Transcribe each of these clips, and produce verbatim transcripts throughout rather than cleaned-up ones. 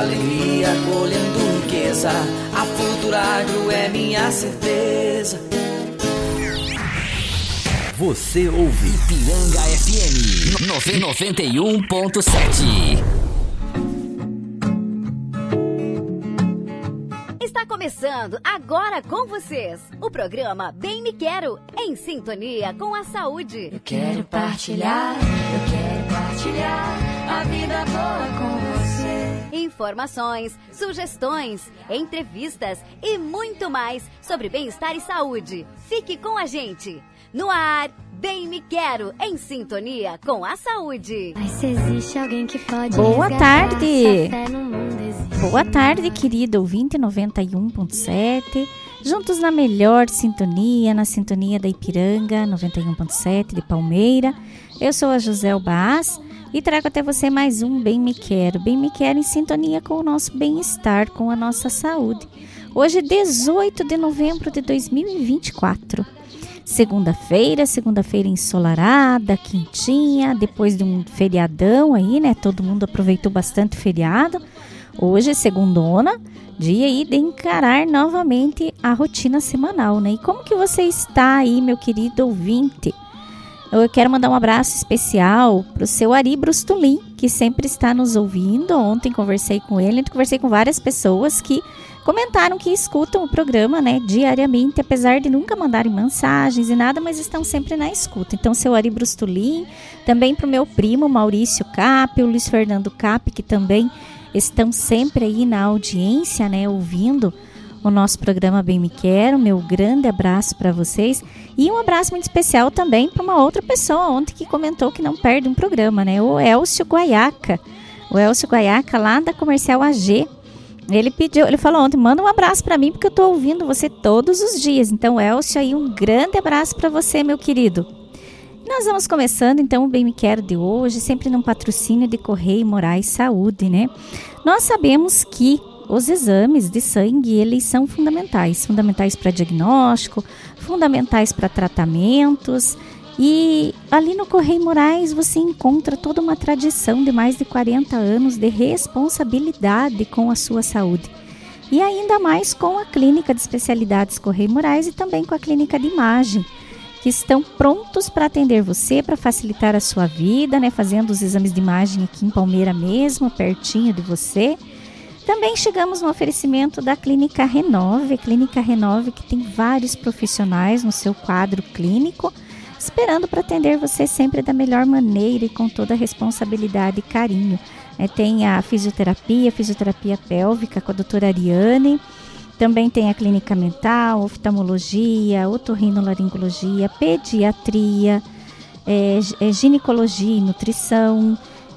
alegria, colhendo riqueza. A Futuragro é minha certeza. Você ouve Ipiranga F M noventa e um ponto sete. Está começando agora com vocês o programa Bem Me Quero, em sintonia com a saúde. Eu quero partilhar, eu quero partilhar a vida boa com você. Informações, sugestões, entrevistas e muito mais sobre bem-estar e saúde. Fique com a gente. No ar, Bem Me Quero, em sintonia com a saúde. Mas se existe alguém que pode Boa tarde. No mundo existe. Boa tarde, querido ouvinte noventa e um ponto sete. Juntos na melhor sintonia, na sintonia da Ipiranga noventa e um ponto sete de Palmeira. Eu sou a José Baas e trago até você mais um Bem Me Quero. Bem Me Quero em sintonia com o nosso bem-estar, com a nossa saúde. Hoje, dezoito de novembro de dois mil e vinte e quatro. Segunda-feira, segunda-feira ensolarada, quentinha, depois de um feriadão aí, né? Todo mundo aproveitou bastante o feriado. Hoje é segundona, dia aí de encarar novamente a rotina semanal, né? E como que você está aí, meu querido ouvinte? Eu quero mandar um abraço especial para o seu Ari Brustolin, que sempre está nos ouvindo. Ontem conversei com ele, conversei com várias pessoas que comentaram que escutam o programa, né, diariamente, apesar de nunca mandarem mensagens e nada, mas estão sempre na escuta. Então, seu Ari Brustolin, também para o meu primo Maurício Cap, o Luiz Fernando Cap, que também estão sempre aí na audiência, né, ouvindo o nosso programa Bem Me Quero. Meu grande abraço para vocês. E um abraço muito especial também para uma outra pessoa ontem que comentou que não perde um programa, né, o Elcio Guaiaca. O Elcio Guaiaca, lá da Comercial A G. Ele pediu, ele falou ontem, manda um abraço para mim porque eu tô ouvindo você todos os dias. Então, Elcio, aí um grande abraço para você, meu querido. Nós vamos começando então o Bem Me Quero de hoje, sempre num patrocínio de Correia Moraes Saúde, né? Nós sabemos que os exames de sangue, eles são fundamentais, fundamentais para diagnóstico, fundamentais para tratamentos. E ali no Correia Moraes você encontra toda uma tradição de mais de quarenta anos de responsabilidade com a sua saúde. E ainda mais com a Clínica de Especialidades Correia Moraes e também com a Clínica de Imagem, que estão prontos para atender você, para facilitar a sua vida, né, fazendo os exames de imagem aqui em Palmeira mesmo, pertinho de você. Também chegamos no oferecimento da Clínica Renove, Clínica Renove que tem vários profissionais no seu quadro clínico, esperando para atender você sempre da melhor maneira e com toda a responsabilidade e carinho. É, tem a fisioterapia, fisioterapia pélvica com a doutora Ariane, também tem a clínica mental, oftalmologia, otorrinolaringologia, pediatria, é, é, ginecologia e nutrição,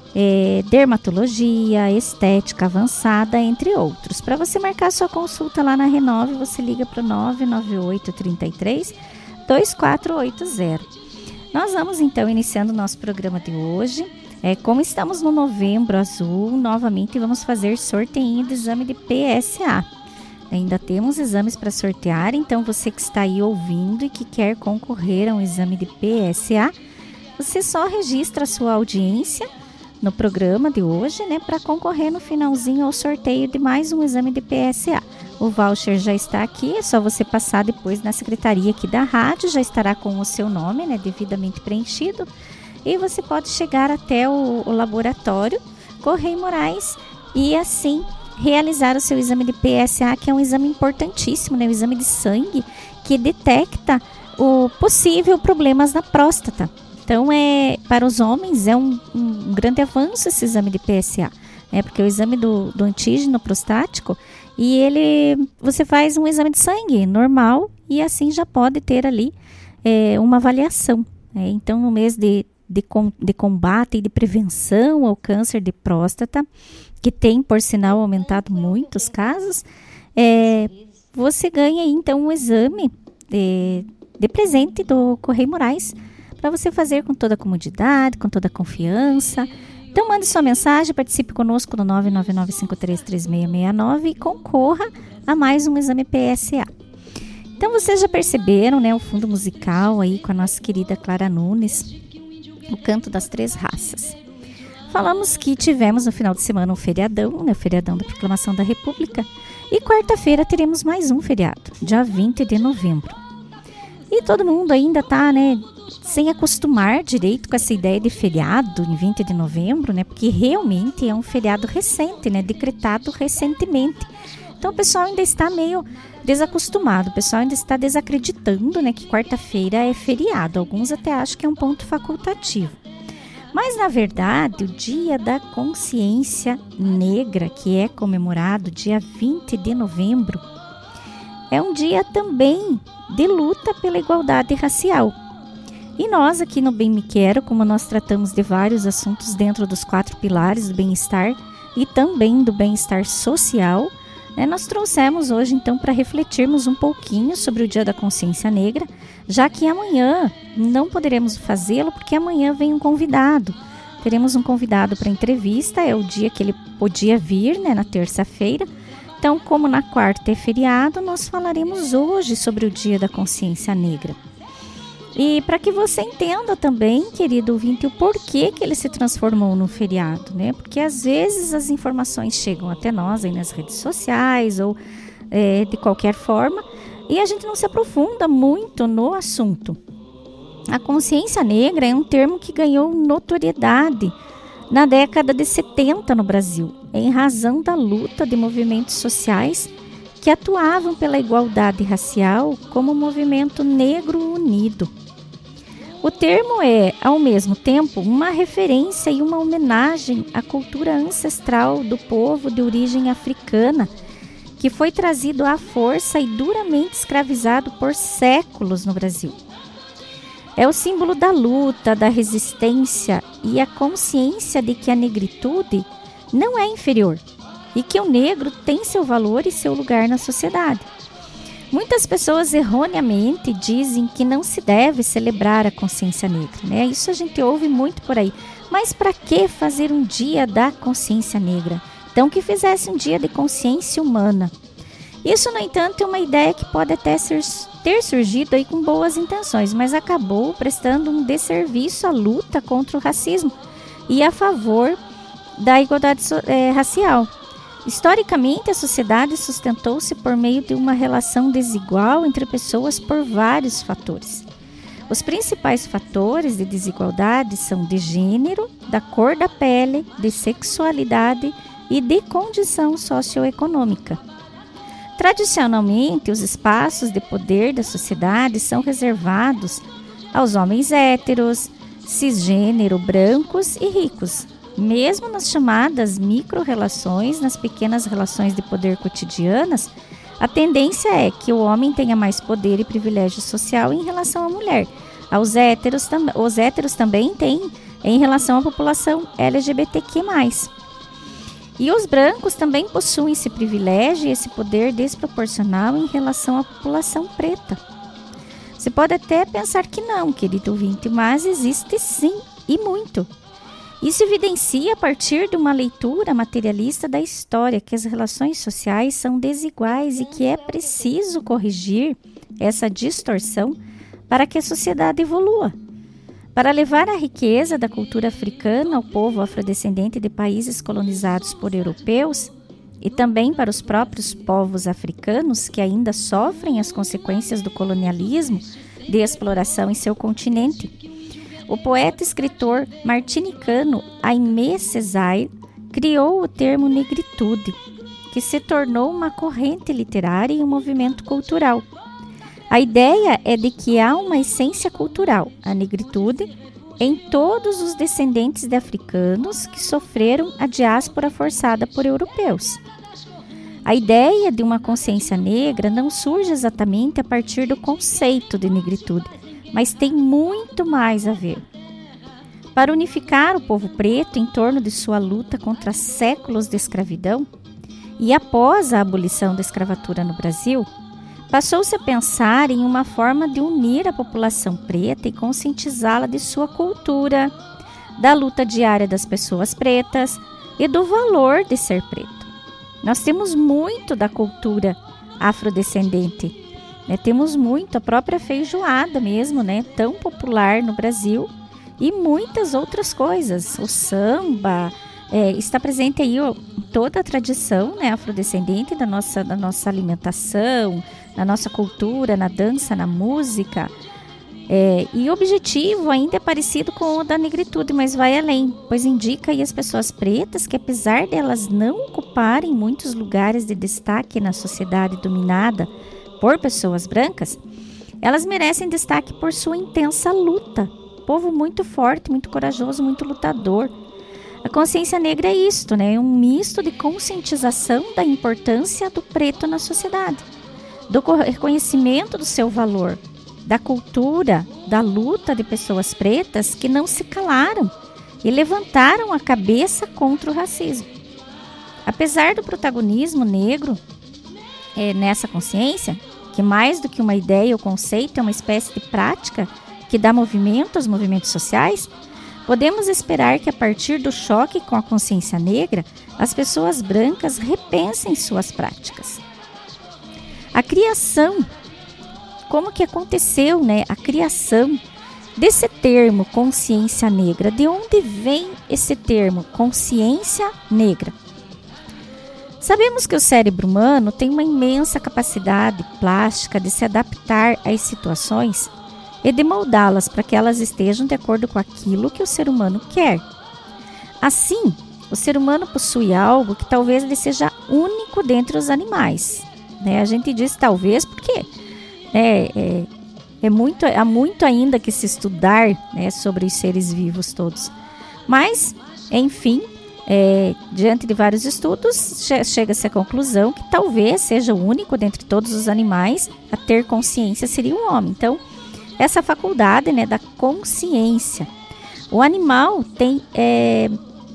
é, dermatologia, estética avançada, entre outros. Para você marcar sua consulta lá na Renove, você liga para o nove nove oito, três três, dois quatro oito zero. Nós vamos então iniciando o nosso programa de hoje. É, como estamos no Novembro Azul, novamente vamos fazer sorteio de exame de P S A. Ainda temos exames para sortear, então você que está aí ouvindo e que quer concorrer a um exame de P S A, você só registra a sua audiência no programa de hoje, né, para concorrer no finalzinho ao sorteio de mais um exame de P S A. O voucher já está aqui, é só você passar depois na secretaria aqui da rádio, já estará com o seu nome, né, devidamente preenchido, e você pode chegar até o, o laboratório Correia Moraes e assim realizar o seu exame de P S A, que é um exame importantíssimo, né, um exame de sangue que detecta o possível problemas na próstata. Então, é, para os homens é um, um grande avanço esse exame de P S A, né, porque é o exame do, do antígeno prostático. E ele, você faz um exame de sangue normal e assim já pode ter ali é, uma avaliação. Né? Então, no mês de, de, de combate e de prevenção ao câncer de próstata, que tem, por sinal, aumentado muito os casos, é, você ganha aí, então um exame de, de presente do Correia Moraes para você fazer com toda a comodidade, com toda a confiança. Então, mande sua mensagem, participe conosco no nove nove nove cinco três três seis seis nove e concorra a mais um exame P S A. Então, vocês já perceberam, né, o fundo musical aí com a nossa querida Clara Nunes, o canto das três raças. falamos que tivemos no final de semana um feriadão, né, o feriadão da Proclamação da República, e quarta-feira teremos mais um feriado, dia vinte de novembro. E todo mundo ainda está, né, sem acostumar direito com essa ideia de feriado em vinte de novembro, né, porque realmente é um feriado recente, né, decretado recentemente. Então o pessoal ainda está meio desacostumado, o pessoal ainda está desacreditando, né, que quarta-feira é feriado. Alguns até acham que é um ponto facultativo. Mas, na verdade, o Dia da Consciência Negra, que é comemorado dia vinte de novembro, é um dia também de luta pela igualdade racial. E nós aqui no Bem Me Quero, como nós tratamos de vários assuntos dentro dos quatro pilares do bem-estar e também do bem-estar social, né, nós trouxemos hoje então para refletirmos um pouquinho sobre o Dia da Consciência Negra, já que amanhã não poderemos fazê-lo porque amanhã vem um convidado. Teremos um convidado para entrevista, é o dia que ele podia vir, né, na terça-feira. Então, como na quarta é feriado, nós falaremos hoje sobre o Dia da Consciência Negra. E para que você entenda também, querido ouvinte, o porquê que ele se transformou num feriado, né? Porque às vezes as informações chegam até nós aí nas redes sociais ou é, de qualquer forma e a gente não se aprofunda muito no assunto. A consciência negra é um termo que ganhou notoriedade na década de setenta no Brasil, em razão da luta de movimentos sociais que atuavam pela igualdade racial como o Movimento Negro Unido. O termo é, ao mesmo tempo, uma referência e uma homenagem à cultura ancestral do povo de origem africana, que foi trazido à força e duramente escravizado por séculos no Brasil. É o símbolo da luta, da resistência e a consciência de que a negritude não é inferior e que o negro tem seu valor e seu lugar na sociedade. Muitas pessoas erroneamente dizem que não se deve celebrar a consciência negra, né? Isso a gente ouve muito por aí. Mas para que fazer um dia da consciência negra? Então que fizesse um dia de consciência humana. Isso, no entanto, é uma ideia que pode até ser, ter surgido aí com boas intenções, mas acabou prestando um desserviço à luta contra o racismo e a favor da igualdade é, racial. Historicamente, a sociedade sustentou-se por meio de uma relação desigual entre pessoas por vários fatores. Os principais fatores de desigualdade são de gênero, da cor da pele, de sexualidade e de condição socioeconômica. Tradicionalmente, os espaços de poder da sociedade são reservados aos homens héteros, cisgênero, brancos e ricos. Mesmo nas chamadas micro-relações, nas pequenas relações de poder cotidianas, a tendência é que o homem tenha mais poder e privilégio social em relação à mulher. Os héteros, tam- os héteros também têm em relação à população L G B T Q mais. E os brancos também possuem esse privilégio e esse poder desproporcional em relação à população preta. Você pode até pensar que não, querido ouvinte, mas existe sim, e muito. Isso evidencia a partir de uma leitura materialista da história que as relações sociais são desiguais e que é preciso corrigir essa distorção para que a sociedade evolua. Para levar a riqueza da cultura africana ao povo afrodescendente de países colonizados por europeus e também para os próprios povos africanos que ainda sofrem as consequências do colonialismo, de exploração em seu continente, o poeta e escritor martinicano Aimé Césaire criou o termo negritude, que se tornou uma corrente literária e um movimento cultural. A ideia é de que há uma essência cultural, a negritude, em todos os descendentes de africanos que sofreram a diáspora forçada por europeus. A ideia de uma consciência negra não surge exatamente a partir do conceito de negritude, mas tem muito mais a ver. Para unificar o povo preto em torno de sua luta contra séculos de escravidão, e após a abolição da escravatura no Brasil, passou-se a pensar em uma forma de unir a população preta e conscientizá-la de sua cultura, da luta diária das pessoas pretas e do valor de ser preto. Nós temos muito da cultura afrodescendente. Né, temos muito, a própria feijoada mesmo, né, tão popular no Brasil e muitas outras coisas. O samba é, está presente aí ó, toda a tradição, né, afrodescendente da nossa, da nossa alimentação, na nossa cultura, na dança, na música. É, e o objetivo ainda é parecido com o da negritude, mas vai além, pois indica aí as pessoas pretas que, apesar delas não ocuparem muitos lugares de destaque na sociedade dominada por pessoas brancas, elas merecem destaque por sua intensa luta. Povo muito forte, muito corajoso, muito lutador. A consciência negra é isto, né? É um misto de conscientização da importância do preto na sociedade, do reconhecimento do seu valor, da cultura, da luta de pessoas pretas que não se calaram e levantaram a cabeça contra o racismo. Apesar do protagonismo negro é, nessa consciência, que mais do que uma ideia ou conceito é uma espécie de prática que dá movimento aos movimentos sociais, podemos esperar que a partir do choque com a consciência negra, as pessoas brancas repensem suas práticas. A criação, como que aconteceu, né? A criação desse termo consciência negra. De onde vem esse termo consciência negra? Sabemos que o cérebro humano tem uma imensa capacidade plástica de se adaptar às situações e de moldá-las para que elas estejam de acordo com aquilo que o ser humano quer. Assim, o ser humano possui algo que talvez ele seja único dentre os animais. Né? A gente diz talvez porque é, é, é muito, há muito ainda que se estudar, né, sobre os seres vivos todos. Mas, enfim, é, diante de vários estudos, chega-se à conclusão que talvez seja o único dentre todos os animais a ter consciência seria o homem. Então, essa faculdade, né, da consciência. O animal tem, é,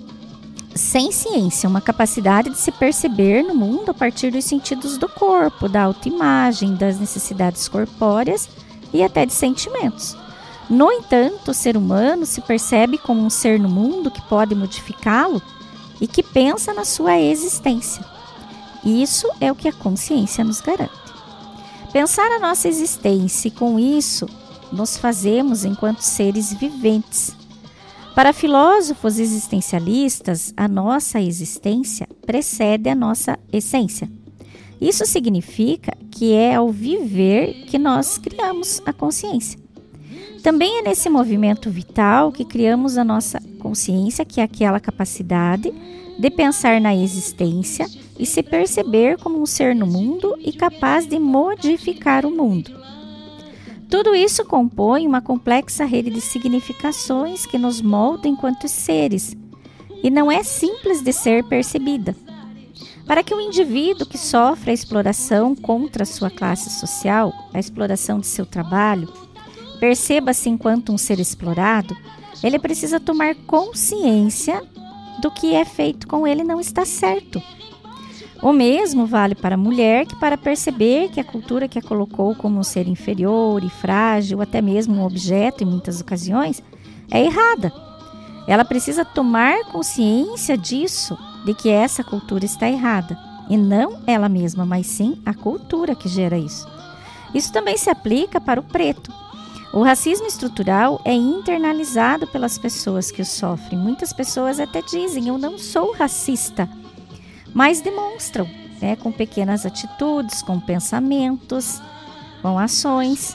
sem ciência, uma capacidade de se perceber no mundo a partir dos sentidos do corpo, da autoimagem, das necessidades corpóreas e até de sentimentos. No entanto, o ser humano se percebe como um ser no mundo que pode modificá-lo e que pensa na sua existência. Isso é o que a consciência nos garante. Pensar a nossa existência e, com isso, nos fazemos enquanto seres viventes. Para filósofos existencialistas, a nossa existência precede a nossa essência. Isso significa que é ao viver que nós criamos a consciência. Também é nesse movimento vital que criamos a nossa consciência, que é aquela capacidade de pensar na existência e se perceber como um ser no mundo e capaz de modificar o mundo. Tudo isso compõe uma complexa rede de significações que nos molda enquanto seres e não é simples de ser percebida. Para que o indivíduo que sofre a exploração contra a sua classe social, a exploração de seu trabalho, perceba-se enquanto um ser explorado, ele precisa tomar consciência do que é feito com ele não está certo. O mesmo vale para a mulher que, para perceber que a cultura que a colocou como um ser inferior e frágil, até mesmo um objeto em muitas ocasiões, é errada. Ela precisa tomar consciência disso, de que essa cultura está errada, e não ela mesma, mas sim a cultura que gera isso. Isso também se aplica para o preto. O racismo estrutural é internalizado pelas pessoas que o sofrem. Muitas pessoas até dizem, eu não sou racista, mas demonstram, né, com pequenas atitudes, com pensamentos, com ações.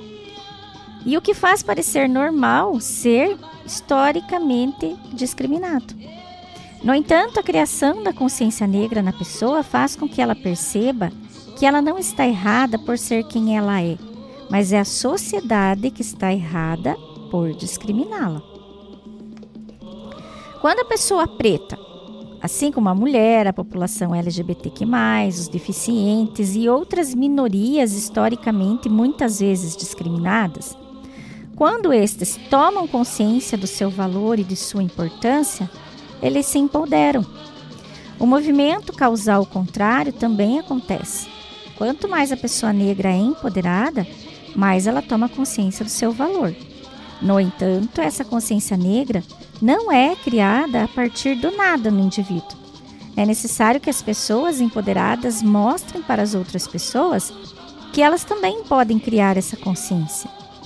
E o que faz parecer normal ser historicamente discriminado. No entanto, a criação da consciência negra na pessoa faz com que ela perceba que ela não está errada por ser quem ela é, mas é a sociedade que está errada por discriminá-la. Quando a pessoa preta, assim como a mulher, a população L G B T Q mais, os deficientes e outras minorias historicamente muitas vezes discriminadas, quando estes tomam consciência do seu valor e de sua importância, eles se empoderam. O movimento causal contrário também acontece. Quanto mais a pessoa negra é empoderada, mais ela toma consciência do seu valor. No entanto, essa consciência negra não é criada a partir do nada no indivíduo. É necessário que as pessoas empoderadas mostrem para as outras pessoas que elas também podem criar essa consciência.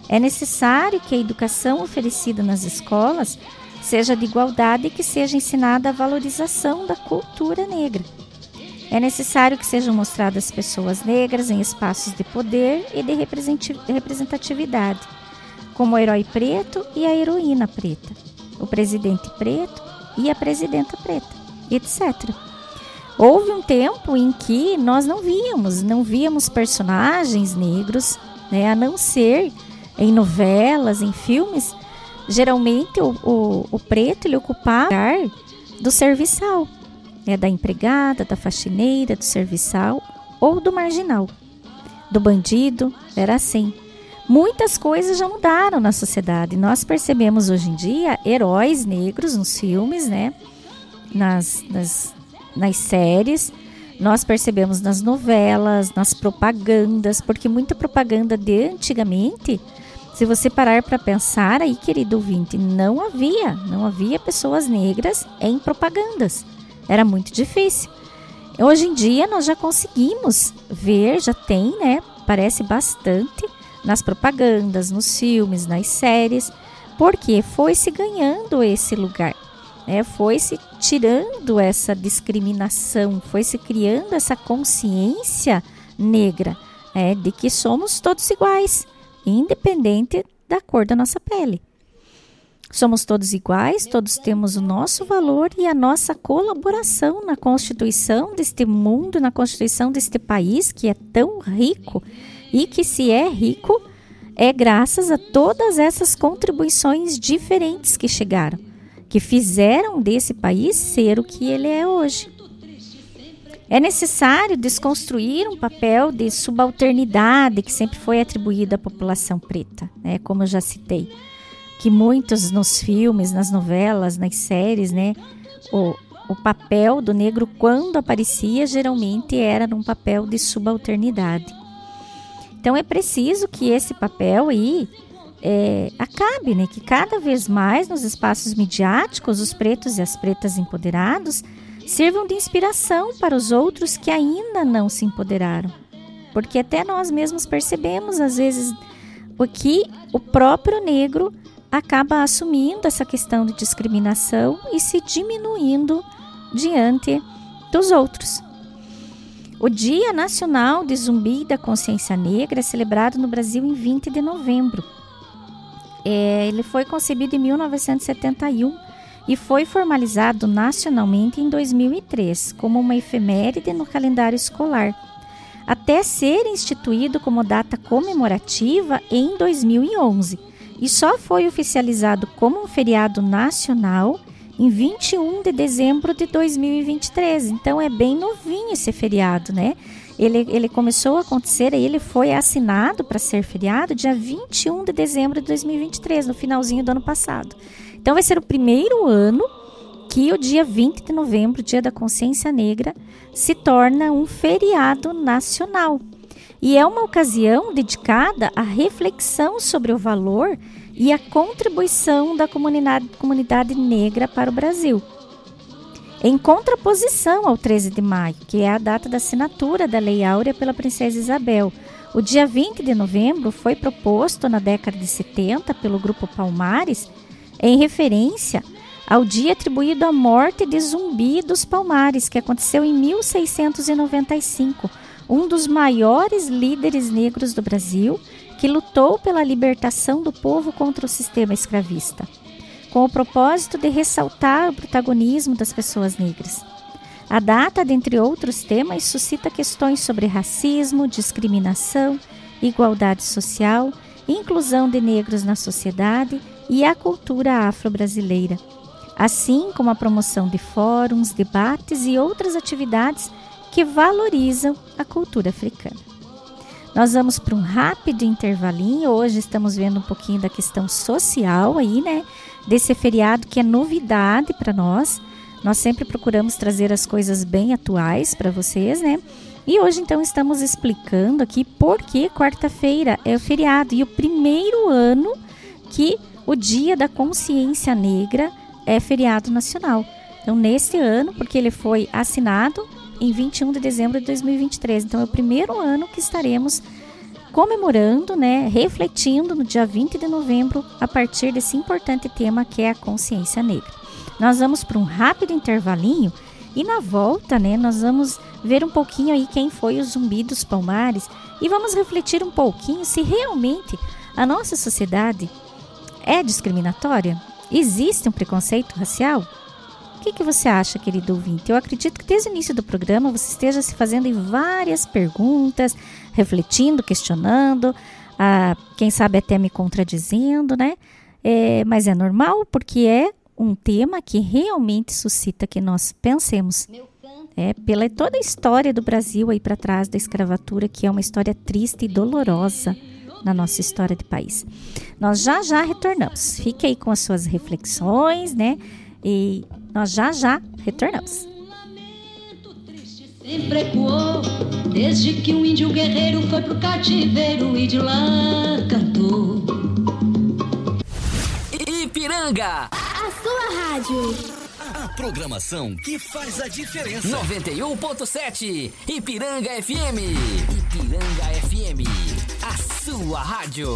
É necessário que a educação oferecida nas escolas seja de igualdade e que seja ensinada a valorização da cultura negra. É necessário que sejam mostradas pessoas negras em espaços de poder e de representatividade, como o herói preto e a heroína preta, o presidente preto e a presidenta preta, etcétera. Houve um tempo em que nós não víamos, não víamos personagens negros, né, a não ser em novelas, em filmes. Geralmente o, o, o preto ele ocupava o lugar do serviçal, né, da empregada, da faxineira, do serviçal ou do marginal, do bandido, era assim. Muitas coisas já mudaram na sociedade. Nós percebemos hoje em dia heróis negros nos filmes, né, nas, nas, nas séries. Nós percebemos nas novelas, nas propagandas, porque muita propaganda de antigamente, se você parar para pensar aí, querido ouvinte, não havia, não havia pessoas negras em propagandas. Era muito difícil. Hoje em dia nós já conseguimos ver, já tem, né? Parece bastante nas propagandas, nos filmes, nas séries, porque foi se ganhando esse lugar, né? Foi se tirando essa discriminação, foi se criando essa consciência negra, né? De que somos todos iguais, independente da cor da nossa pele. Somos todos iguais, todos temos o nosso valor e a nossa colaboração na constituição deste mundo, na constituição deste país que é tão rico e que, se é rico, é graças a todas essas contribuições diferentes que chegaram, que fizeram desse país ser o que ele é hoje. É necessário desconstruir um papel de subalternidade que sempre foi atribuído à população preta, né? Como eu já citei, que muitos nos filmes, nas novelas, nas séries, né, o, o papel do negro quando aparecia geralmente era num papel de subalternidade. Então é preciso que esse papel aí é, acabe, né, que cada vez mais nos espaços midiáticos os pretos e as pretas empoderados sirvam de inspiração para os outros que ainda não se empoderaram. Porque até nós mesmos percebemos, às vezes, o que o próprio negro acaba assumindo essa questão de discriminação e se diminuindo diante dos outros. O Dia Nacional de Zumbi da Consciência Negra é celebrado no Brasil em vinte de novembro. É, ele foi concebido em mil novecentos e setenta e um e foi formalizado nacionalmente em dois mil e três como uma efeméride no calendário escolar, até ser instituído como data comemorativa em dois mil e onze, e só foi oficializado como um feriado nacional em vinte e um de dezembro de dois mil e vinte e três. Então é bem novinho esse feriado, né? Ele, ele começou a acontecer, e ele foi assinado para ser feriado dia vinte e um de dezembro de dois mil e vinte e três, no finalzinho do ano passado. Então vai ser o primeiro ano que o dia vinte de novembro, Dia da Consciência Negra, se torna um feriado nacional. E é uma ocasião dedicada à reflexão sobre o valor e a contribuição da comunidade, comunidade negra para o Brasil. Em contraposição ao treze de maio, que é a data da assinatura da Lei Áurea pela Princesa Isabel, o dia vinte de novembro foi proposto na década de setenta pelo Grupo Palmares em referência ao dia atribuído à morte de Zumbi dos Palmares, que aconteceu em mil seiscentos e noventa e cinco, um dos maiores líderes negros do Brasil, que lutou pela libertação do povo contra o sistema escravista, com o propósito de ressaltar o protagonismo das pessoas negras. A data, dentre outros temas, suscita questões sobre racismo, discriminação, igualdade social, inclusão de negros na sociedade e a cultura afro-brasileira, assim como a promoção de fóruns, debates e outras atividades que valorizam a cultura africana. Nós vamos para um rápido intervalinho. Hoje estamos vendo um pouquinho da questão social aí, né? Desse feriado que é novidade para nós. Nós sempre procuramos trazer as coisas bem atuais para vocês, né? E hoje, então, estamos explicando aqui por que quarta-feira é o feriado e o primeiro ano que o Dia da Consciência Negra é feriado nacional. Então, neste ano, porque ele foi assinado em vinte e um de dezembro de dois mil e vinte e três. Então, é o primeiro ano que estaremos comemorando, né, refletindo no dia vinte de novembro a partir desse importante tema que é a consciência negra. Nós vamos para um rápido intervalinho e na volta, né, nós vamos ver um pouquinho aí quem foi o Zumbi dos Palmares e vamos refletir um pouquinho se realmente a nossa sociedade é discriminatória? Existe um preconceito racial? O que, que você acha, querido ouvinte? Eu acredito que desde o início do programa você esteja se fazendo várias perguntas, refletindo, questionando, ah, quem sabe até me contradizendo, né? É, mas é normal porque é um tema que realmente suscita que nós pensemos. É, pela toda a história do Brasil aí para trás da escravatura, que é uma história triste e dolorosa na nossa história de país. Nós já já retornamos. Fique aí com as suas reflexões, né? E nós já já retornamos. Sempre ecoou, desde que um índio guerreiro foi pro cativeiro e de lá cantou. Ipiranga, a sua rádio. A programação que faz a diferença. noventa e um ponto sete Ipiranga F M. Ipiranga F M, a sua rádio.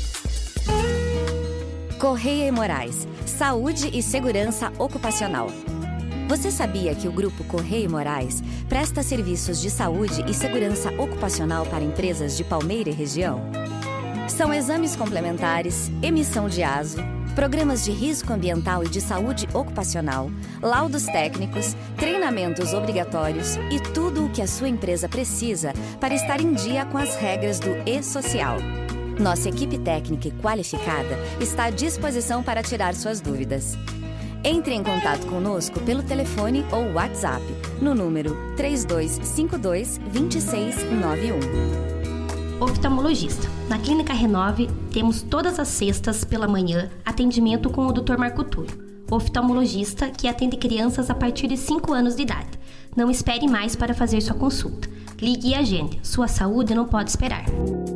Correia e Moraes, saúde e segurança ocupacional. Você sabia que o Grupo Correia e Moraes presta serviços de saúde e segurança ocupacional para empresas de Palmeira e região? São exames complementares, emissão de aso, programas de risco ambiental e de saúde ocupacional, laudos técnicos, treinamentos obrigatórios e tudo o que a sua empresa precisa para estar em dia com as regras do E-Social. Nossa equipe técnica e qualificada está à disposição para tirar suas dúvidas. Entre em contato conosco pelo telefone ou WhatsApp no número três dois cinco dois, dois seis nove um. Oftalmologista. Na Clínica Renove, temos todas as sextas pela manhã atendimento com o doutor Marco Túlio, oftalmologista que atende crianças a partir de cinco anos de idade. Não espere mais para fazer sua consulta. Ligue e agende. Sua saúde não pode esperar.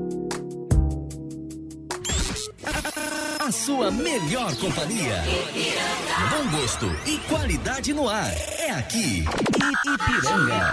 A sua melhor companhia. Bom gosto e qualidade no ar. É aqui, Ipiranga.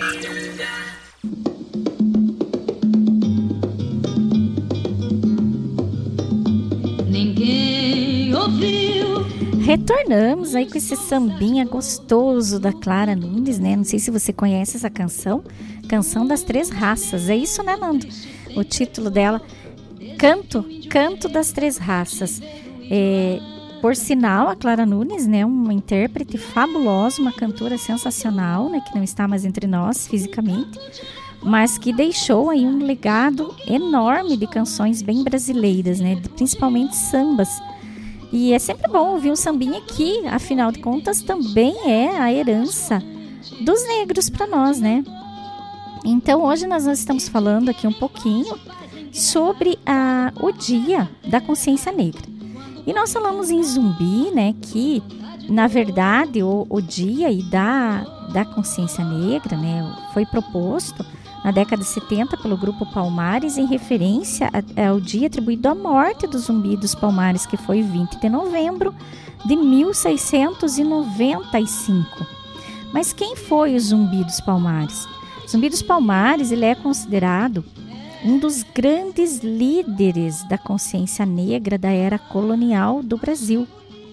Ninguém ouviu. Retornamos aí com esse sambinha gostoso da Clara Nunes, né? Não sei se você conhece essa canção, Canção das Três Raças. É isso, né, Nando? O título dela, Canto, Canto das Três Raças. É, por sinal, a Clara Nunes, né, uma intérprete fabulosa, uma cantora sensacional, né, que não está mais entre nós fisicamente, mas que deixou aí um legado enorme de canções bem brasileiras, né, principalmente sambas. E é sempre bom ouvir um sambinha que, afinal de contas, também é a herança dos negros para nós, né? Então, hoje nós estamos falando aqui um pouquinho sobre a, o Dia da Consciência Negra. E nós falamos em Zumbi, né, que, na verdade, o, o Dia e da, da Consciência Negra, né, foi proposto na década de setenta pelo Grupo Palmares em referência a, ao dia atribuído à morte do Zumbi dos Palmares, que foi vinte de novembro de mil seiscentos e noventa e cinco. Mas quem foi o Zumbi dos Palmares? O Zumbi dos Palmares, ele é considerado um dos grandes líderes da consciência negra da era colonial do Brasil.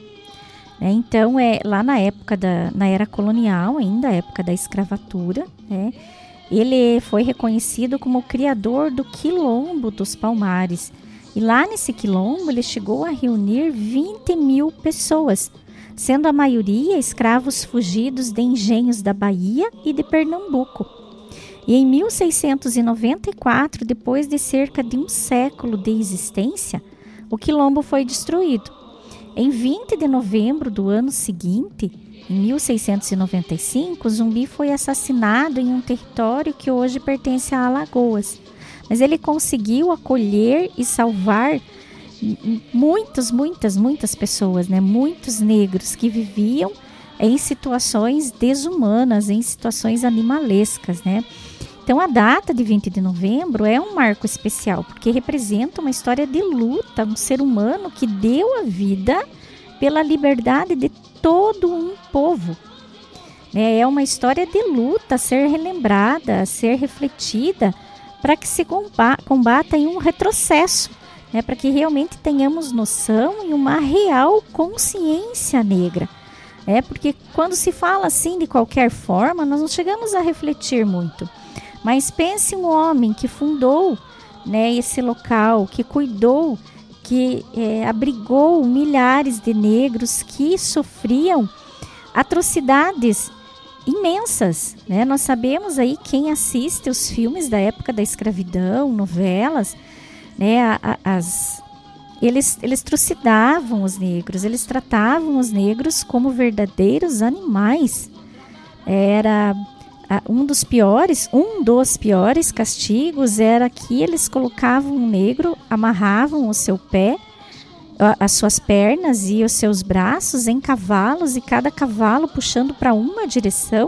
É, então, é, lá na época da na era colonial, ainda a época da escravatura, né, ele foi reconhecido como o criador do Quilombo dos Palmares. E lá nesse quilombo ele chegou a reunir vinte mil pessoas, sendo a maioria escravos fugidos de engenhos da Bahia e de Pernambuco. E em mil seiscentos e noventa e quatro, depois de cerca de um século de existência, o quilombo foi destruído. Em vinte de novembro do ano seguinte, em mil seiscentos e noventa e cinco, o Zumbi foi assassinado em um território que hoje pertence a Alagoas. Mas ele conseguiu acolher e salvar muitas, muitas, muitas pessoas, né? Muitos negros que viviam em situações desumanas, em situações animalescas, né? Então, a data de vinte de novembro é um marco especial, porque representa uma história de luta, um ser humano que deu a vida pela liberdade de todo um povo. É uma história de luta a ser relembrada, a ser refletida para que se combata em um retrocesso, né, para que realmente tenhamos noção e uma real consciência negra. É, porque quando se fala assim de qualquer forma, nós não chegamos a refletir muito. Mas pense um homem que fundou, né, esse local, que cuidou, que é, abrigou milhares de negros que sofriam atrocidades imensas, né? Nós sabemos aí, quem assiste os filmes da época da escravidão, novelas, né, a, a, as, eles, eles trucidavam os negros, eles tratavam os negros como verdadeiros animais. Era a, um dos piores, um dos piores castigos era que eles colocavam um negro, amarravam o seu pé, as suas pernas e os seus braços em cavalos, e cada cavalo puxando para uma direção,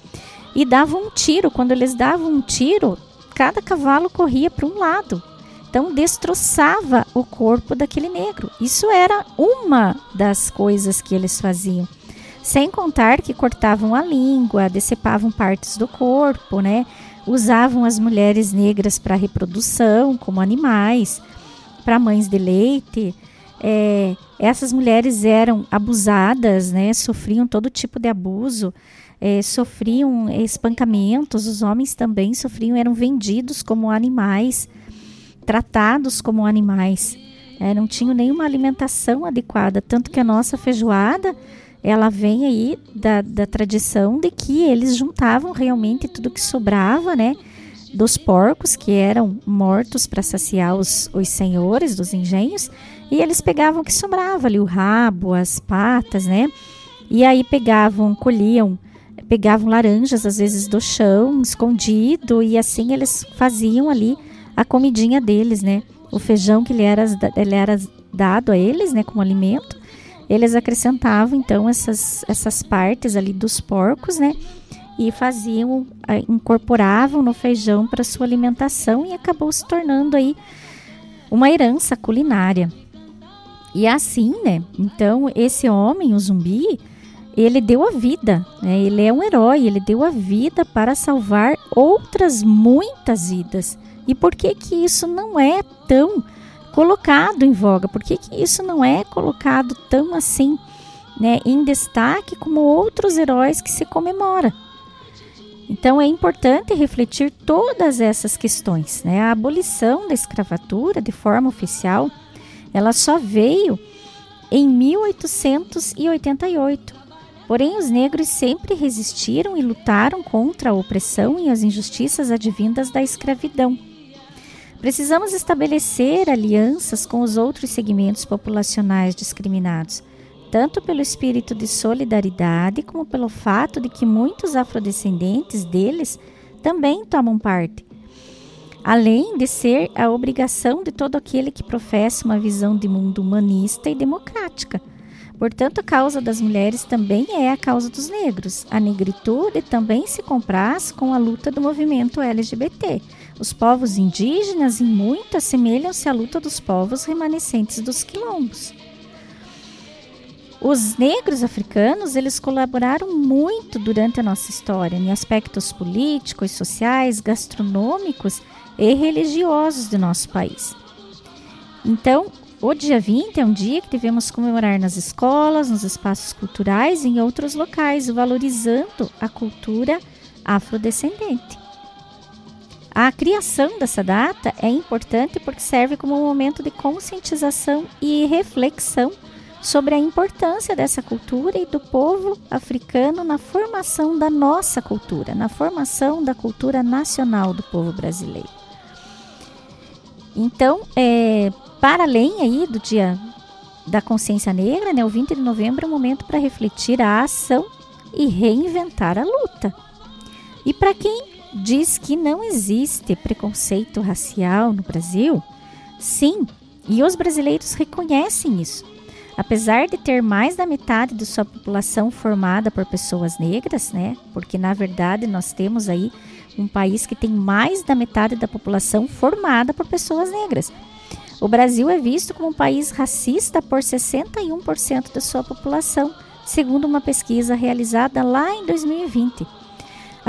e davam um tiro. Quando eles davam um tiro, cada cavalo corria para um lado. Então destroçava o corpo daquele negro. Isso era uma das coisas que eles faziam. Sem contar que cortavam a língua, decepavam partes do corpo, né? Usavam as mulheres negras para reprodução, como animais, para mães de leite. É, essas mulheres eram abusadas, né, sofriam todo tipo de abuso, é, sofriam espancamentos, os homens também sofriam, eram vendidos como animais, tratados como animais, é, não tinham nenhuma alimentação adequada, tanto que a nossa feijoada, ela vem aí da, da tradição de que eles juntavam realmente tudo que sobrava, né, dos porcos que eram mortos para saciar os, os senhores dos engenhos, e eles pegavam o que sobrava ali, o rabo, as patas, né? E aí pegavam, colhiam, pegavam laranjas, às vezes do chão, escondido, e assim eles faziam ali a comidinha deles, né? O feijão que ele era, ele era dado a eles, né, como alimento, eles acrescentavam então essas, essas partes ali dos porcos, né? E faziam, incorporavam no feijão para sua alimentação, e acabou se tornando aí uma herança culinária. E assim, né? Então, esse homem, o Zumbi, ele deu a vida, né? Ele é um herói, ele deu a vida para salvar outras muitas vidas. E por que que isso não é tão colocado em voga? Por que que isso não é colocado tão assim, né, em destaque como outros heróis que se comemora? Então, é importante refletir todas essas questões, né? A abolição da escravatura de forma oficial, ela só veio em mil oitocentos e oitenta e oito. Porém, os negros sempre resistiram e lutaram contra a opressão e as injustiças advindas da escravidão. Precisamos estabelecer alianças com os outros segmentos populacionais discriminados, tanto pelo espírito de solidariedade como pelo fato de que muitos afrodescendentes deles também tomam parte, além de ser a obrigação de todo aquele que professa uma visão de mundo humanista e democrática. Portanto, a causa das mulheres também é a causa dos negros. A negritude também se compraz com a luta do movimento L G B T. Os povos indígenas, em muito, assemelham-se à luta dos povos remanescentes dos quilombos. Os negros africanos, eles colaboraram muito durante a nossa história, em aspectos políticos, sociais, gastronômicos e religiosos do nosso país. Então, o dia vinte é um dia que devemos comemorar nas escolas, nos espaços culturais e em outros locais, valorizando a cultura afrodescendente. A criação dessa data é importante porque serve como um momento de conscientização e reflexão sobre a importância dessa cultura e do povo africano na formação da nossa cultura, na formação da cultura nacional do povo brasileiro. Então, é, para além aí do Dia da Consciência Negra, né, o vinte de novembro é um momento para refletir a ação e reinventar a luta. E para quem diz que não existe preconceito racial no Brasil, sim, e os brasileiros reconhecem isso. Apesar de ter mais da metade de sua população formada por pessoas negras, né? Porque na verdade nós temos aí um país que tem mais da metade da população formada por pessoas negras. O Brasil é visto como um país racista por sessenta e um por cento da sua população, segundo uma pesquisa realizada lá em dois mil e vinte.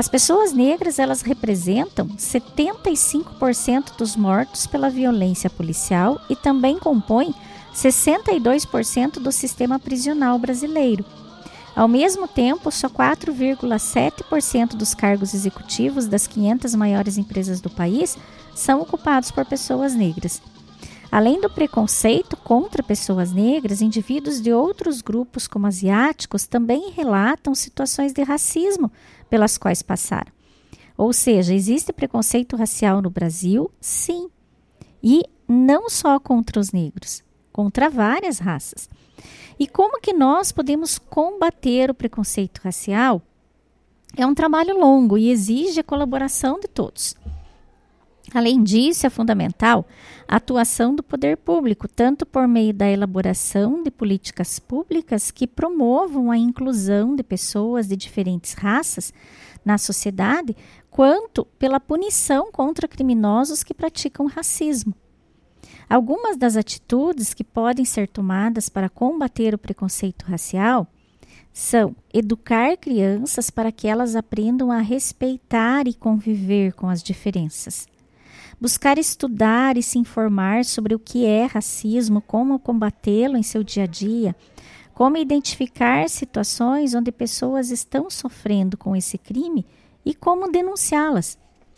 As pessoas negras, elas representam setenta e cinco por cento dos mortos pela violência policial e também compõem sessenta e dois por cento do sistema prisional brasileiro. Ao mesmo tempo, só quatro vírgula sete por cento dos cargos executivos das quinhentas maiores empresas do país são ocupados por pessoas negras. Além do preconceito contra pessoas negras, indivíduos de outros grupos, como asiáticos, também relatam situações de racismo pelas quais passaram. Ou seja, existe preconceito racial no Brasil, sim, e não só contra os negros, contra várias raças. E como que nós podemos combater o preconceito racial? É um trabalho longo e exige a colaboração de todos. Além disso, é fundamental a atuação do poder público, tanto por meio da elaboração de políticas públicas que promovam a inclusão de pessoas de diferentes raças na sociedade, quanto pela punição contra criminosos que praticam racismo. Algumas das atitudes que podem ser tomadas para combater o preconceito racial são educar crianças para que elas aprendam a respeitar e conviver com as diferenças. Buscar estudar e se informar sobre o que é racismo, como combatê-lo em seu dia a dia, como identificar situações onde pessoas estão sofrendo com esse crime e como denunciá-las.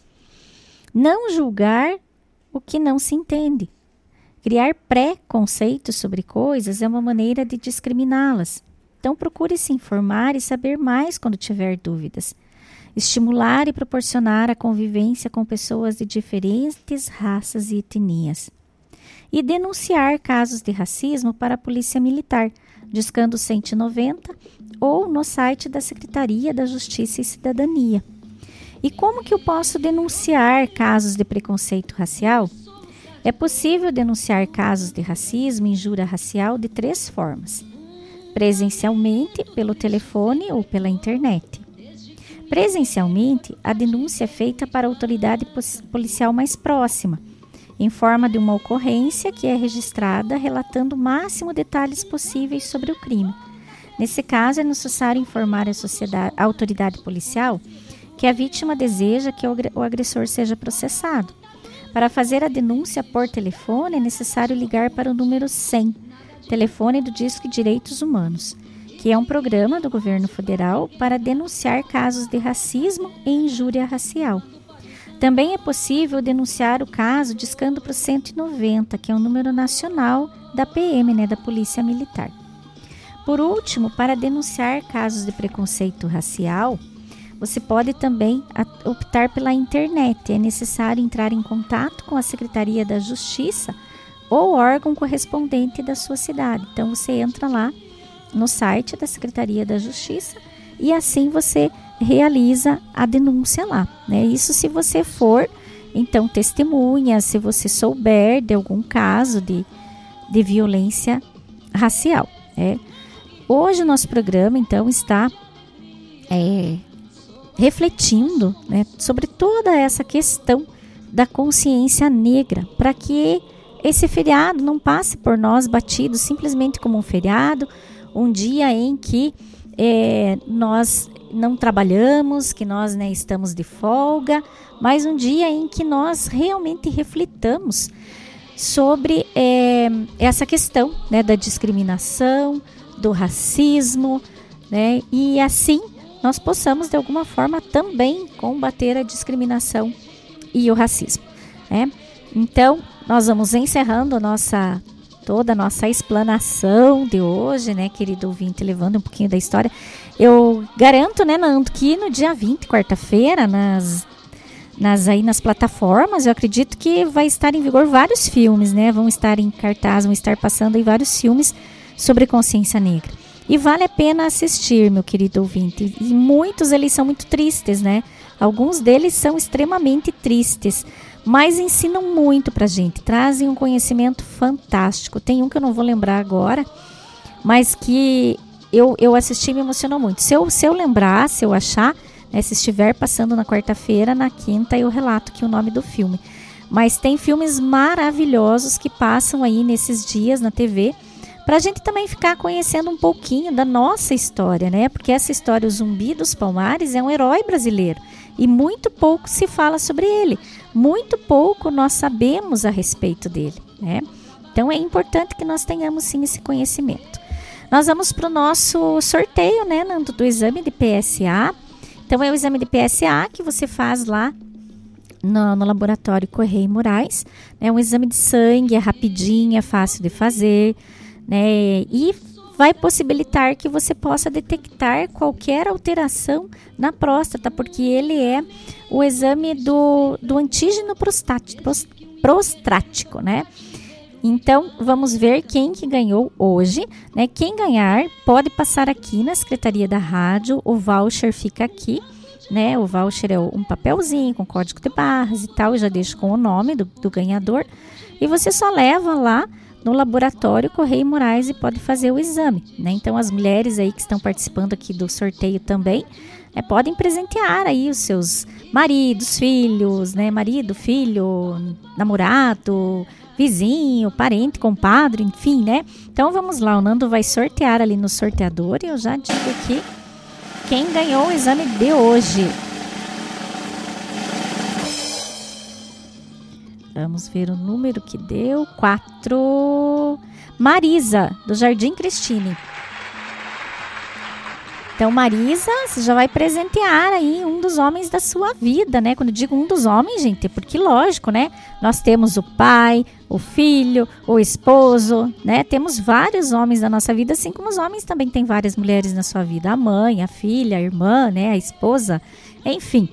Não julgar o que não se entende. Criar pré-conceitos sobre coisas é uma maneira de discriminá-las. Então procure se informar e saber mais quando tiver dúvidas. Estimular e proporcionar a convivência com pessoas de diferentes raças e etnias. E denunciar casos de racismo para a Polícia Militar, discando cento e noventa ou no site da Secretaria da Justiça e Cidadania. E como que eu posso denunciar casos de preconceito racial? É possível denunciar casos de racismo e injúria racial de três formas: presencialmente, pelo telefone ou pela internet. Presencialmente, a denúncia é feita para a autoridade policial mais próxima, em forma de uma ocorrência que é registrada relatando o máximo detalhes possíveis sobre o crime. Nesse caso, é necessário informar a, sociedade, a autoridade policial que a vítima deseja que o agressor seja processado. Para fazer a denúncia por telefone, é necessário ligar para o número cem, telefone do Disque Direitos Humanos, que é um programa do governo federal para denunciar casos de racismo e injúria racial. Também é possível denunciar o caso discando para o cento e noventa, que é um número nacional da P M, né, da Polícia Militar. Por último, para denunciar casos de preconceito racial, você pode também optar pela internet. É necessário entrar em contato com a Secretaria da Justiça ou órgão correspondente da sua cidade. Então, você entra lá no site da Secretaria da Justiça e assim você realiza a denúncia lá, né? Isso se você for, então, testemunha, se você souber de algum caso de, de violência racial, né? Hoje o nosso programa, então, está é, refletindo, né, sobre toda essa questão da consciência negra, para que esse feriado não passe por nós batido simplesmente como um feriado, um dia em que é, nós não trabalhamos, que nós, né, estamos de folga, mas um dia em que nós realmente reflitamos sobre é, essa questão, né, da discriminação, do racismo, né, e assim nós possamos de alguma forma também combater a discriminação e o racismo, né? Então, nós vamos encerrando a nossa toda a nossa explanação de hoje, né, querido ouvinte, levando um pouquinho da história. Eu garanto, né, Nando, que no dia vinte, quarta-feira, nas, nas, aí nas plataformas, eu acredito que vai estar em vigor vários filmes, né, vão estar em cartaz, vão estar passando aí vários filmes sobre consciência negra. E vale a pena assistir, meu querido ouvinte. E muitos, eles são muito tristes, né? Alguns deles são extremamente tristes, mas ensinam muito pra gente, trazem um conhecimento fantástico. Tem um que eu não vou lembrar agora, mas que eu, eu assisti e me emocionou muito. Se eu, se eu lembrar, se eu achar, né, se estiver passando na quarta-feira, na quinta, eu relato aqui o nome do filme. Mas tem filmes maravilhosos que passam aí nesses dias na T V para a gente também ficar conhecendo um pouquinho da nossa história, né? Porque essa história, o Zumbi dos Palmares, é um herói brasileiro e muito pouco se fala sobre ele, muito pouco nós sabemos a respeito dele, né? Então é importante que nós tenhamos sim esse conhecimento. Nós vamos para o nosso sorteio, né, Nando, do exame de P S A. Então é o exame de P S A que você faz lá No, no laboratório Correia e Moraes, é um exame de sangue, é rapidinho, é fácil de fazer, né, e vai possibilitar que você possa detectar qualquer alteração na próstata, porque ele é o exame do, do antígeno prostático, prostático, né? Então, vamos ver quem que ganhou hoje, né? Quem ganhar pode passar aqui na Secretaria da Rádio, o voucher fica aqui, né? O voucher é um papelzinho com código de barras e tal, eu já deixo com o nome do, do ganhador, e você só leva lá no laboratório Correia e Moraes e pode fazer o exame, né? Então as mulheres aí que estão participando aqui do sorteio também, né, podem presentear aí os seus maridos, filhos, né? Marido, filho, namorado, vizinho, parente, compadre, enfim, né? Então vamos lá, o Nando vai sortear ali no sorteador e eu já digo aqui quem ganhou o exame de hoje. Vamos ver o número que deu. quatro. Marisa, do Jardim Cristine. Então, Marisa, você já vai presentear aí um dos homens da sua vida, né? Quando eu digo um dos homens, gente, é porque, lógico, né? Nós temos o pai, o filho, o esposo, né? Temos vários homens na nossa vida, assim como os homens também têm várias mulheres na sua vida. A mãe, a filha, a irmã, né? A esposa, enfim.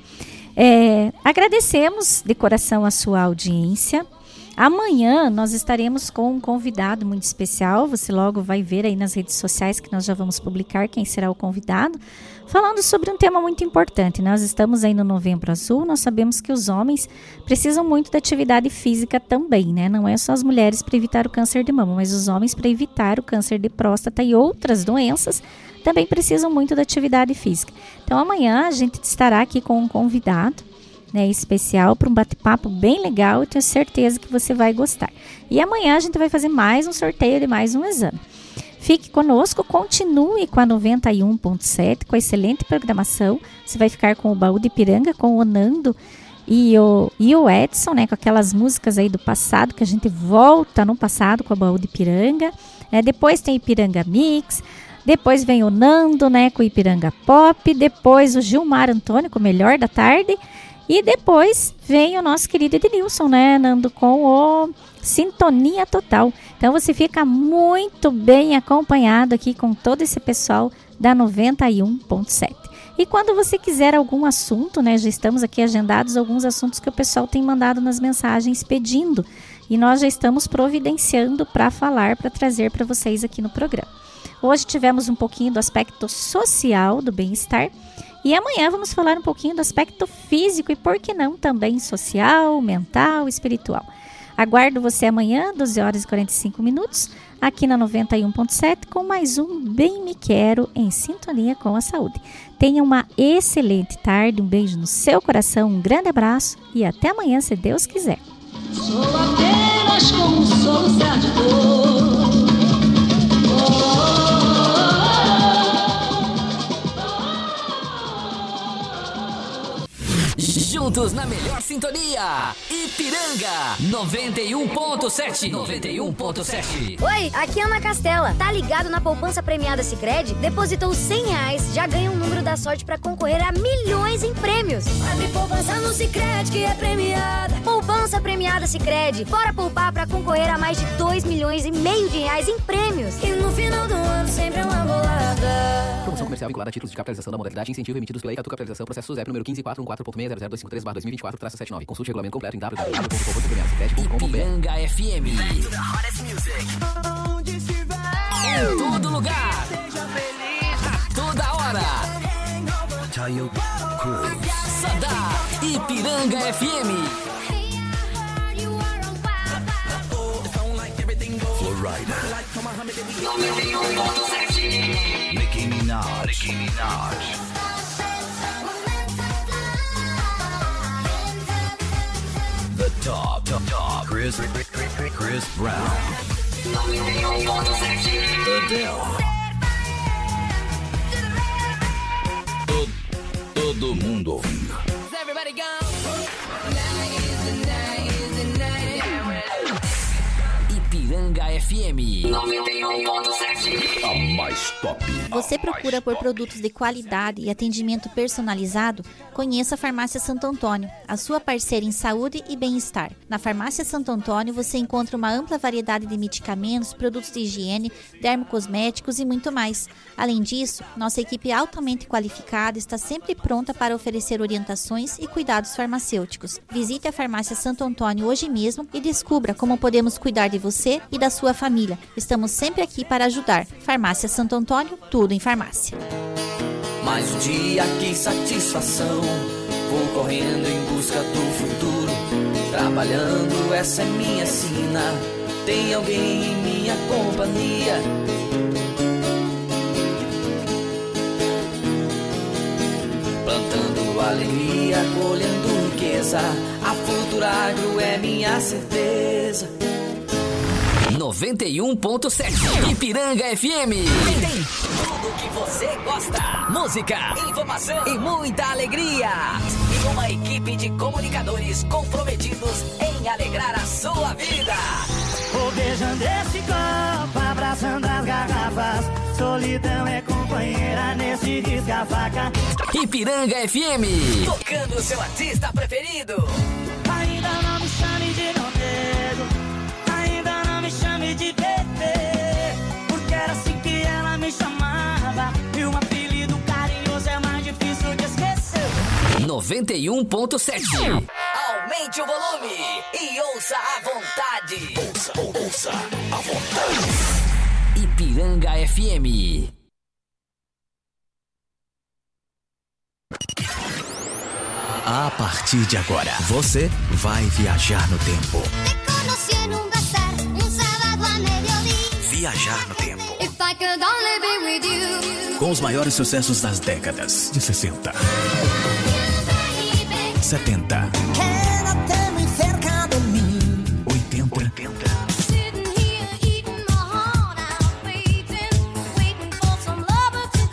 É, agradecemos de coração a sua audiência. Amanhã nós estaremos com um convidado muito especial, você logo vai ver aí nas redes sociais que nós já vamos publicar quem será o convidado, falando sobre um tema muito importante. Nós estamos aí no Novembro Azul, nós sabemos que os homens precisam muito da atividade física também, né? Não é só as mulheres para evitar o câncer de mama, mas os homens para evitar o câncer de próstata e outras doenças também precisam muito da atividade física. Então amanhã a gente estará aqui com um convidado, né, especial para um bate-papo bem legal, e tenho certeza que você vai gostar. E amanhã a gente vai fazer mais um sorteio de mais um exame. Fique conosco, continue com a noventa e um ponto sete, com a excelente programação. Você vai ficar com o Baú de Ipiranga, com o Nando e o, e o Edson, né, com aquelas músicas aí do passado, que a gente volta no passado com o Baú de Ipiranga. É, depois tem Ipiranga Mix, depois vem o Nando, né, com o Ipiranga Pop, depois o Gilmar Antônio com o Melhor da Tarde. E depois vem o nosso querido Ednilson, né, Nando, com o Sintonia Total. Então você fica muito bem acompanhado aqui com todo esse pessoal da noventa e um ponto sete. E quando você quiser algum assunto, né, já estamos aqui agendados alguns assuntos que o pessoal tem mandado nas mensagens pedindo. E nós já estamos providenciando para falar, para trazer para vocês aqui no programa. Hoje tivemos um pouquinho do aspecto social do bem-estar. E amanhã vamos falar um pouquinho do aspecto físico e, por que não, também social, mental, espiritual. Aguardo você amanhã, doze horas e quarenta e cinco minutos, aqui na noventa e um ponto sete, com mais um Bem Me Quero em sintonia com a saúde. Tenha uma excelente tarde, um beijo no seu coração, um grande abraço e até amanhã, se Deus quiser. Sou apenas como um soluçar de dor. Juntos na melhor sintonia, Ipiranga noventa e um ponto sete. noventa e um ponto sete. Oi, aqui é Ana Castela. Tá ligado na poupança premiada Sicredi? Depositou cem reais, já ganha um número da sorte pra concorrer a milhões em prêmios. Abre poupança no Sicredi que é premiada. Poupança premiada Sicredi. Bora poupar pra concorrer a mais de dois milhões e meio de reais em prêmios. E no final do ano sempre é uma bolada. Promoção comercial vinculada a títulos de capitalização da modalidade incentivo emitidos pela Icatu Capitalização, processo zero número quinze quatro um quatro ponto seis zero zero dois cinco três barra dois mil e vinte e quatro traço setenta e nove. Consulte o regulamento completo em w w w ponto poupança premiada sicredi ponto com ponto b r. Ipiranga F M. Em todo lugar. A toda hora. Só dá Ipiranga F M. Florida. noventa e um ponto sete. Nicki Minaj. Nicki Minaj. The top, top, top. Chris, Chris Brown. noventa e um ponto sete. Todo, todo mundo ouvindo. Everybody go. Ipiranga F M noventa e um ponto sete. A mais top. Você procura por produtos de qualidade e atendimento personalizado? Conheça a Farmácia Santo Antônio, a sua parceira em saúde e bem-estar. Na Farmácia Santo Antônio você encontra uma ampla variedade de medicamentos, produtos de higiene, dermocosméticos e muito mais. Além disso, nossa equipe altamente qualificada está sempre pronta para oferecer orientações e cuidados farmacêuticos. Visite a Farmácia Santo Antônio hoje mesmo e descubra como podemos cuidar de você e da sua família. Estamos sempre aqui para ajudar. Farmácia Santo Antônio, tudo em farmácia. Mais um dia, que satisfação. Vou correndo em busca do futuro. Trabalhando, essa é minha sina. Tem alguém em minha companhia. Plantando alegria, colhendo riqueza. A Futuragro é minha certeza. noventa e um ponto sete. Ipiranga F M. Tem tudo que você gosta. Música, informação e muita alegria. E uma equipe de comunicadores comprometidos em alegrar a sua vida. Vou beijando esse copo, abraçando as garrafas. Solidão é companheira nesse risca-faca. Ipiranga F M. Tocando o seu artista preferido. Ainda não me chame de meu nego. Ainda não me chame de bebê, porque era assim que ela me chamava. E um apelido carinhoso é mais difícil de esquecer. noventa e um ponto sete. Aumente o volume e ouça à vontade. Ouça, ouça à vontade. Ipiranga F M. A partir de agora, você vai viajar no tempo. Viajar no tempo. Com os maiores sucessos das décadas de sessenta, setenta